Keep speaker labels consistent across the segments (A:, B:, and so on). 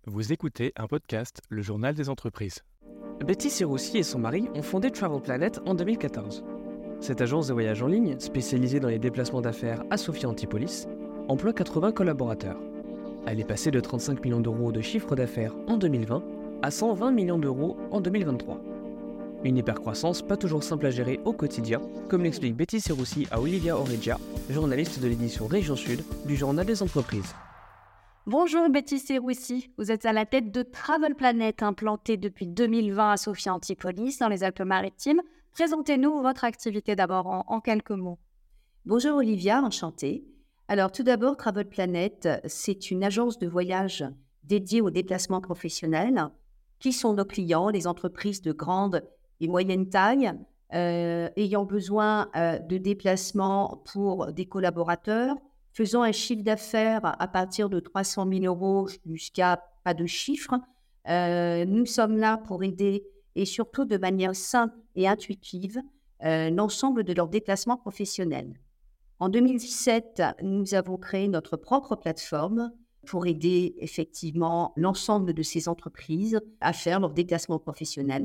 A: Vous écoutez un podcast, le journal des entreprises.
B: Betty Serroussi et son mari ont fondé Travel Planet en 2014. Cette agence de voyage en ligne, spécialisée dans les déplacements d'affaires à Sofia Antipolis, emploie 80 collaborateurs. Elle est passée de 35 millions d'euros de chiffre d'affaires en 2020 à 120 millions d'euros en 2023. Une hypercroissance pas toujours simple à gérer au quotidien, comme l'explique Betty Serroussi à Olivia Oregia, journaliste de l'édition Région Sud du journal des entreprises.
C: Bonjour Betty Serroussi, vous êtes à la tête de Travel Planet, implanté depuis 2020 à Sofia Antipolis dans les Alpes-Maritimes. Présentez-nous votre activité d'abord en quelques mots.
D: Bonjour Olivia, enchantée. Alors tout d'abord, Travel Planet, c'est une agence de voyage dédiée aux déplacements professionnels. Qui sont nos clients? Les entreprises de grande et moyenne taille ayant besoin de déplacements pour des collaborateurs, faisant un chiffre d'affaires à partir de 300 000 euros jusqu'à pas de chiffre. Nous sommes là pour aider et surtout de manière simple et intuitive l'ensemble de leurs déplacements professionnels. En 2017, nous avons créé notre propre plateforme pour aider effectivement l'ensemble de ces entreprises à faire leurs déplacements professionnels.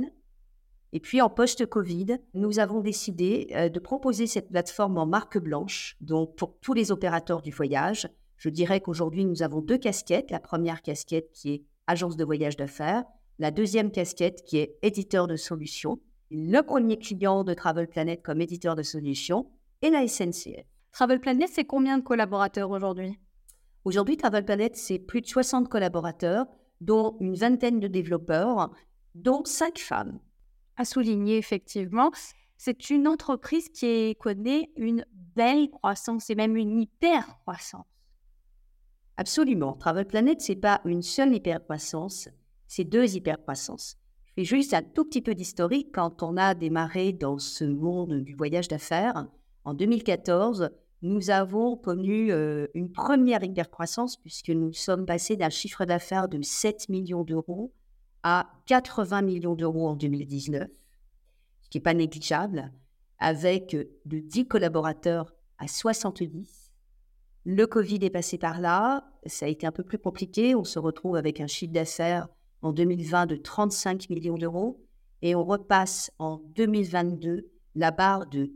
D: Et puis, en post-Covid, nous avons décidé de proposer cette plateforme en marque blanche, donc pour tous les opérateurs du voyage. Je dirais qu'aujourd'hui, nous avons deux casquettes. La première casquette qui est agence de voyage d'affaires, la deuxième casquette qui est éditeur de solutions. Le premier client de Travel Planet comme éditeur de solutions est la SNCF.
C: Travel Planet, c'est combien de collaborateurs aujourd'hui?
D: Aujourd'hui, Travel Planet, c'est plus de 60 collaborateurs, dont une vingtaine de développeurs, dont 5 femmes.
C: À souligner, effectivement, c'est une entreprise qui connaît une belle croissance et même une hyper-croissance.
D: Absolument. Travel Planet, ce n'est pas une seule hyper-croissance, c'est deux hyper-croissances. Je fais juste un tout petit peu d'historique. Quand on a démarré dans ce monde du voyage d'affaires, en 2014, nous avons connu une première hyper-croissance puisque nous sommes passés d'un chiffre d'affaires de 7 millions d'euros à 80 millions d'euros en 2019, ce qui n'est pas négligeable, avec de 10 collaborateurs à 70. Le Covid est passé par là, ça a été un peu plus compliqué. On se retrouve avec un chiffre d'affaires en 2020 de 35 millions d'euros et on repasse en 2022 la barre de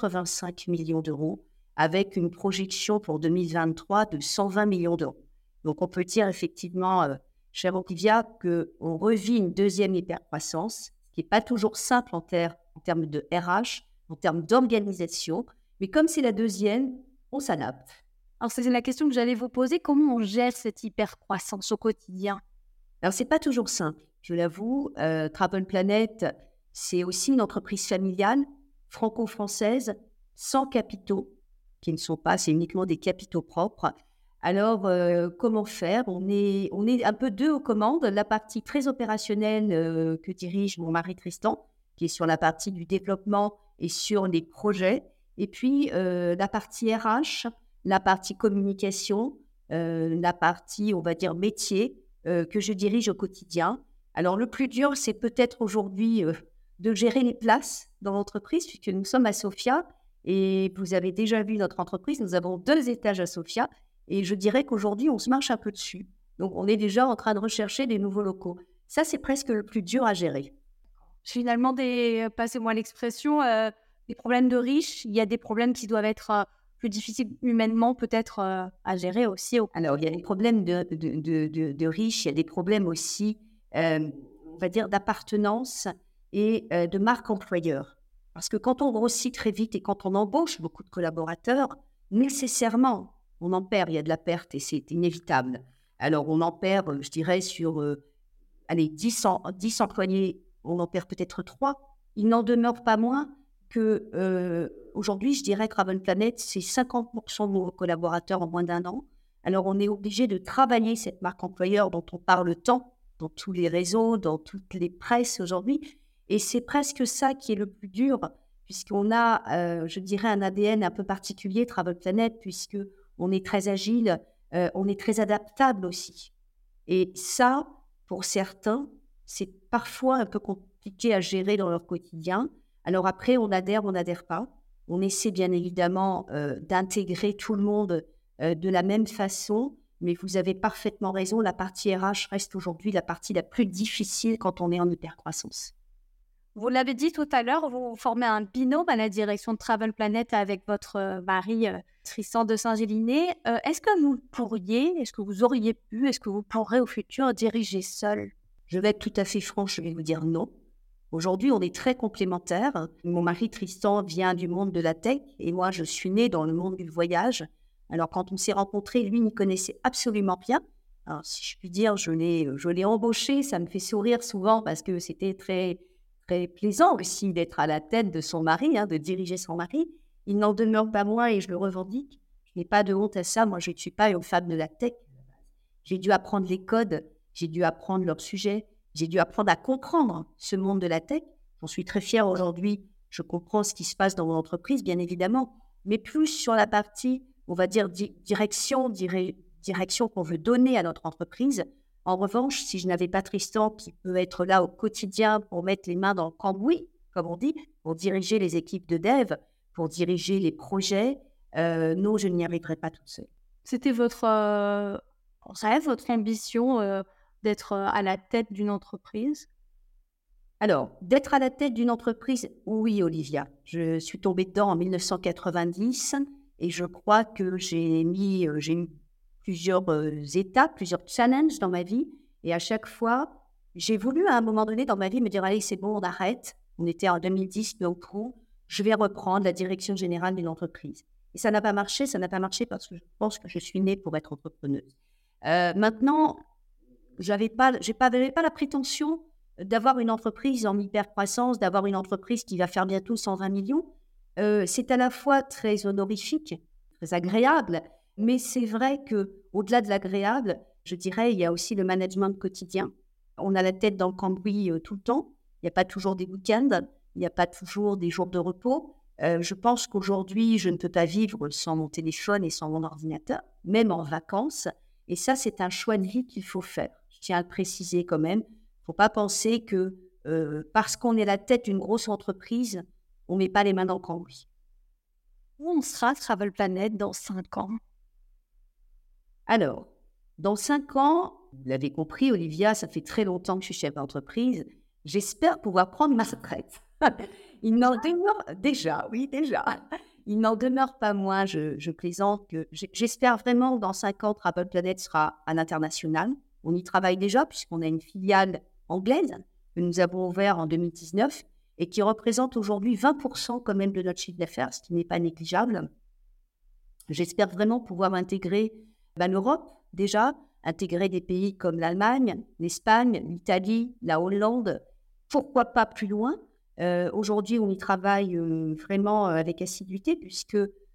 D: 85 millions d'euros avec une projection pour 2023 de 120 millions d'euros. Donc on peut dire effectivement, chère Olivia, qu'on revit une deuxième hypercroissance, ce qui n'est pas toujours simple en termes de RH, en termes d'organisation, mais comme c'est la deuxième, on s'adapte.
C: Alors c'est la question que j'allais vous poser, comment on gère cette hypercroissance au quotidien?
D: Alors c'est pas toujours simple, je l'avoue. Travel Planet, c'est aussi une entreprise familiale, franco-française, sans capitaux, qui ne sont pas, c'est uniquement des capitaux propres. Alors, comment faire? On est un peu deux aux commandes. La partie très opérationnelle que dirige mon mari Tristan, qui est sur la partie du développement et sur les projets. Et puis, la partie RH, la partie communication, la partie, on va dire, métier que je dirige au quotidien. Alors, le plus dur, c'est peut-être aujourd'hui de gérer les places dans l'entreprise, puisque nous sommes à Sofia. Et vous avez déjà vu notre entreprise, nous avons 2 étages à Sofia. Et je dirais qu'aujourd'hui, on se marche un peu dessus. Donc, on est déjà en train de rechercher des nouveaux locaux. Ça, c'est presque le plus dur à gérer.
C: Finalement, passez-moi l'expression, des problèmes de riches, il y a des problèmes qui doivent être plus difficiles humainement peut-être à gérer aussi.
D: Alors, il y a des problèmes de riches, il y a des problèmes aussi, on va dire, d'appartenance et de marque employeur. Parce que quand on grossit très vite et quand on embauche beaucoup de collaborateurs, nécessairement, on en perd, il y a de la perte et c'est inévitable. Alors, on en perd, je dirais, sur 10 employés, on en perd peut-être 3. Il n'en demeure pas moins que aujourd'hui, je dirais que Travel Planet, c'est 50% de nos collaborateurs en moins d'un an. Alors, on est obligé de travailler cette marque employeur dont on parle tant dans tous les réseaux, dans toutes les presses aujourd'hui. Et c'est presque ça qui est le plus dur, puisqu'on a, je dirais, un ADN un peu particulier, Travel Planet, puisque on est très agile, on est très adaptable aussi. Et ça, pour certains, c'est parfois un peu compliqué à gérer dans leur quotidien. Alors après, on n'adhère pas. On essaie bien évidemment d'intégrer tout le monde de la même façon. Mais vous avez parfaitement raison, la partie RH reste aujourd'hui la partie la plus difficile quand on est en hypercroissance.
C: Vous l'avez dit tout à l'heure, vous formez un binôme à la direction de Travel Planet avec votre mari Tristan de Saint-Gélinet. Est-ce que vous auriez pu, est-ce que vous pourrez au futur diriger seul?
D: Je vais être tout à fait franche, je vais vous dire non. Aujourd'hui, on est très complémentaires. Mon mari Tristan vient du monde de la tech et moi, je suis née dans le monde du voyage. Alors, quand on s'est rencontrés, lui n'y connaissait absolument rien. Alors, si je puis dire, je l'ai embauché. Ça me fait sourire souvent parce que c'était très, très plaisant aussi d'être à la tête de son mari, de diriger son mari. Il n'en demeure pas moins et je le revendique. Je n'ai pas de honte à ça. Moi, je ne suis pas une femme de la tech. J'ai dû apprendre les codes, j'ai dû apprendre leurs sujets, j'ai dû apprendre à comprendre ce monde de la tech. J'en suis très fière aujourd'hui. Je comprends ce qui se passe dans mon entreprise, bien évidemment, mais plus sur la partie, on va dire, direction qu'on veut donner à notre entreprise. En revanche, si je n'avais pas Tristan qui peut être là au quotidien pour mettre les mains dans le cambouis, comme on dit, pour diriger les équipes de dev, pour diriger les projets, non, je n'y arriverais pas toute seule.
C: C'était votre rêve, votre ambition d'être à la tête d'une entreprise?
D: Alors, d'être à la tête d'une entreprise, oui, Olivia. Je suis tombée dedans en 1990 et je crois que j'ai eu plusieurs étapes, plusieurs challenges dans ma vie. Et à chaque fois, j'ai voulu à un moment donné dans ma vie me dire, allez, c'est bon, on arrête. On était en 2010, donc je vais reprendre la direction générale d'une entreprise. Et ça n'a pas marché parce que je pense que je suis née pour être entrepreneuse. Maintenant, j'avais pas la prétention d'avoir une entreprise en hyper-croissance, d'avoir une entreprise qui va faire bientôt 120 millions. C'est à la fois très honorifique, très agréable, mais c'est vrai qu'au-delà de l'agréable, je dirais, il y a aussi le management quotidien. On a la tête dans le cambouis tout le temps. Il n'y a pas toujours des week-ends, il n'y a pas toujours des jours de repos. Je pense qu'aujourd'hui, je ne peux pas vivre sans mon téléphone et sans mon ordinateur, même en vacances. Et ça, c'est un choix de vie qu'il faut faire. Je tiens à le préciser quand même. Il ne faut pas penser que parce qu'on est la tête d'une grosse entreprise, on ne met pas les mains dans le cambouis.
C: Où on sera Travel Planet dans 5 ans?
D: Alors, dans 5 ans, vous l'avez compris, Olivia, ça fait très longtemps que je suis chef d'entreprise. J'espère pouvoir prendre ma retraite. Il n'en demeure déjà. Il n'en demeure pas moins, je plaisante, que j'espère vraiment que dans 5 ans, Travel Planet sera à l'international. On y travaille déjà puisqu'on a une filiale anglaise que nous avons ouverte en 2019 et qui représente aujourd'hui 20% quand même de notre chiffre d'affaires, ce qui n'est pas négligeable. J'espère vraiment pouvoir intégrer l'Europe déjà, intégrer des pays comme l'Allemagne, l'Espagne, l'Italie, la Hollande, pourquoi pas plus loin. Aujourd'hui, on y travaille vraiment avec assiduité puisque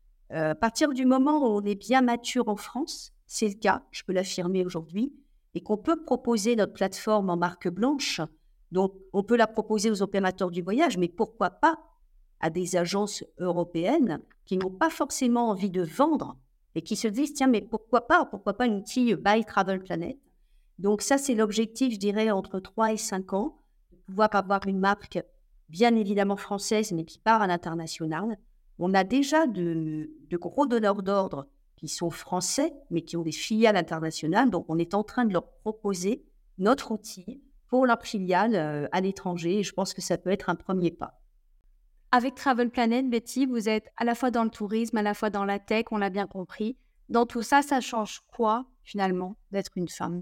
D: à partir du moment où on est bien mature en France, c'est le cas, je peux l'affirmer aujourd'hui, et qu'on peut proposer notre plateforme en marque blanche, donc on peut la proposer aux opérateurs du voyage, mais pourquoi pas à des agences européennes qui n'ont pas forcément envie de vendre et qui se disent, tiens, mais pourquoi pas un outil By Travel Planet. Donc ça, c'est l'objectif, je dirais, entre 3 et 5 ans, de pouvoir avoir une marque bien évidemment française, mais qui part à l'international. On a déjà de gros donneurs d'ordre qui sont français, mais qui ont des filiales internationales. Donc, on est en train de leur proposer notre outil pour leur filiale à l'étranger. Et je pense que ça peut être un premier pas.
C: Avec Travel Planet, Betty, vous êtes à la fois dans le tourisme, à la fois dans la tech, on l'a bien compris. Dans tout ça, ça change quoi, finalement, d'être une femme?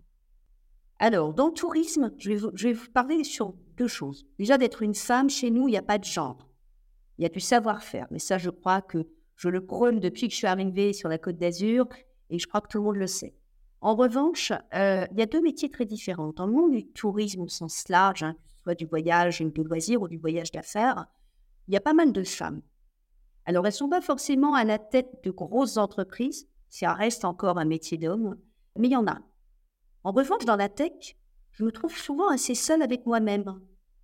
D: Alors, dans le tourisme, je vais vous parler sur 2 choses. Déjà, d'être une femme, chez nous, il n'y a pas de genre. Il y a du savoir-faire. Mais ça, je crois que je le prône depuis que je suis arrivée sur la Côte d'Azur et je crois que tout le monde le sait. En revanche, il y a 2 métiers très différents. Dans le monde du tourisme au sens large, que ce soit du voyage de loisirs ou du voyage d'affaires, il y a pas mal de femmes. Alors, elles ne sont pas forcément à la tête de grosses entreprises. Ça reste encore un métier d'homme, mais il y en a. En revanche, dans la tech, je me trouve souvent assez seule avec moi-même.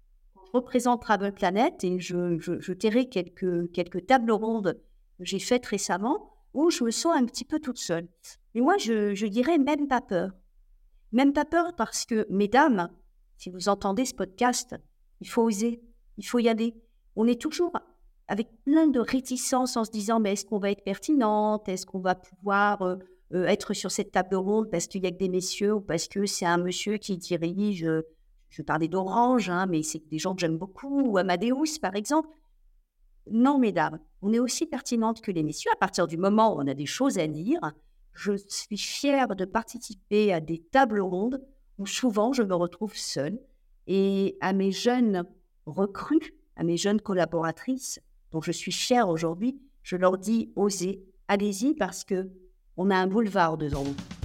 D: Je représente Travel Planet et je tairai quelques tables rondes que j'ai faites récemment où je me sens un petit peu toute seule. Et moi, je dirais même pas peur. Même pas peur parce que, mesdames, si vous entendez ce podcast, il faut oser, il faut y aller. On est toujours avec plein de réticences en se disant, mais est-ce qu'on va être pertinente? Est-ce qu'on va pouvoir être sur cette table ronde parce qu'il y a que des messieurs ou parce que c'est un monsieur qui dirige, je parlais d'Orange, hein, mais c'est des gens que j'aime beaucoup, ou Amadeus, par exemple. Non, mesdames, on est aussi pertinente que les messieurs. À partir du moment où on a des choses à dire, je suis fière de participer à des tables rondes où souvent je me retrouve seule. Et à mes jeunes recrues, à mes jeunes collaboratrices, dont je suis fière aujourd'hui, je leur dis: osez, allez-y, parce que on a un boulevard devant nous.